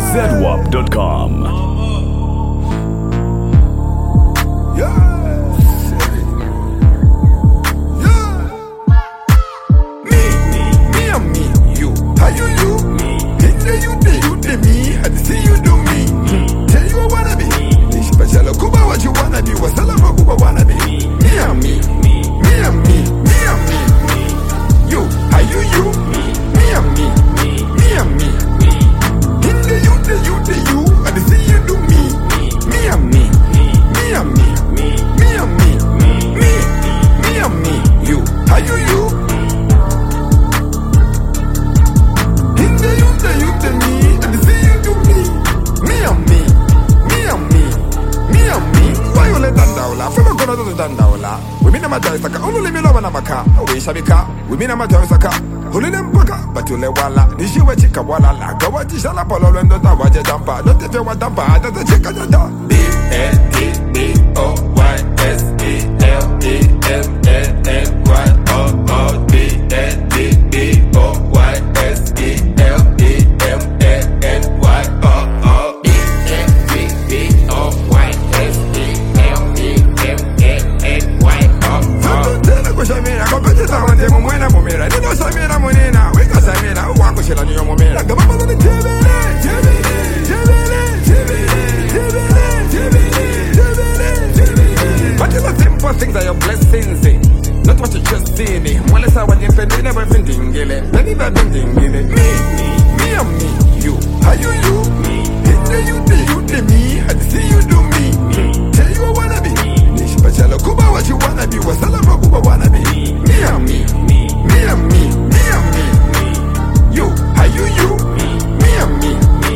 ZWAP.com. We mean a madrasaka, only me love and amaka. We shabika, we mean a madrasaka. Holy them baka, but you le wala. Nishi we chika wala la. Gawaji shala polo lendo da waje dampa. Don't if you want dampa, that's a chika da. Things are your blessings, not what you just see me. Well, it's how I defend it, never bending it. Many bad bending it. Me and me, you. How you? Me. You, me. I see you do me. Tell you I wanna be. Nish Bachelor Kuba, what you wanna be. What's all about Kuba wanna be? Me and me. You. How you? Me and me.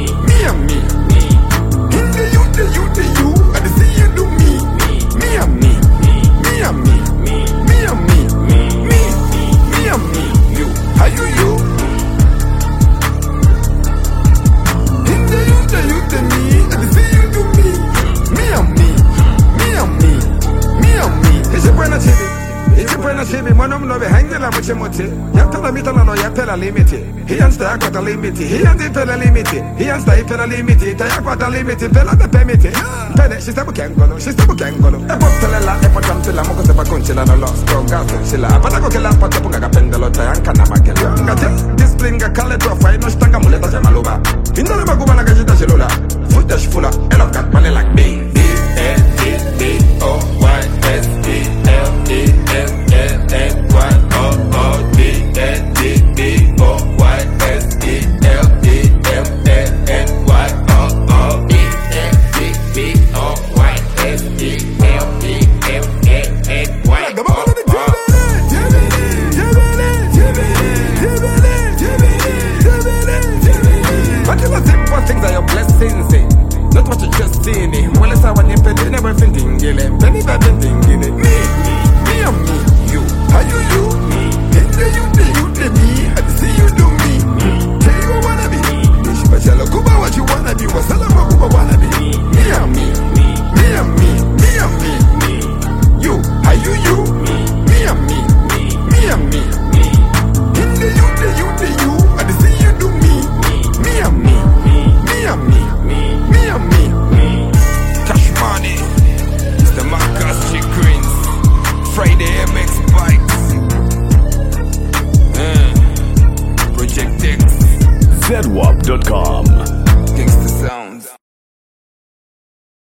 You. I see you do me. Me and me. You, how you? You, me, and see you do me. Me and me. It's a buena chibi, monum no be hanging up with your motive. Yapela mitala no yapela limited. He and the aquata limited. He and the pela limited. He and the pela limited. The aquata limited. Pela the permitted. Pene, she's a bukangolo. A botella, a potantilla, Mokota Conchilla, no lost, go gas, Silla. But I go kill up at the Punga Pendelo, Tayankana Makela. This bring a color to a fine, no Stangamuleta Jamaluba. In the Magumana Gajita Jelula. Foot dash fuller, and I've got money like me. Things are your blessings, not what you just see me. Well, it's how I never thinking, many bad thinking, me and me, you. How you? Me. Me, I see you do me. Tell you I wanna be. Nish Bachelor Kuba, what you wanna be. What's all about Kuba wanna be? Me and me. You. How you? Me and me. You. I see you do me. Me and me. Cash money. It's the Marcus G. Greens. Friday MX Bikes. Project X. ZWAP.com.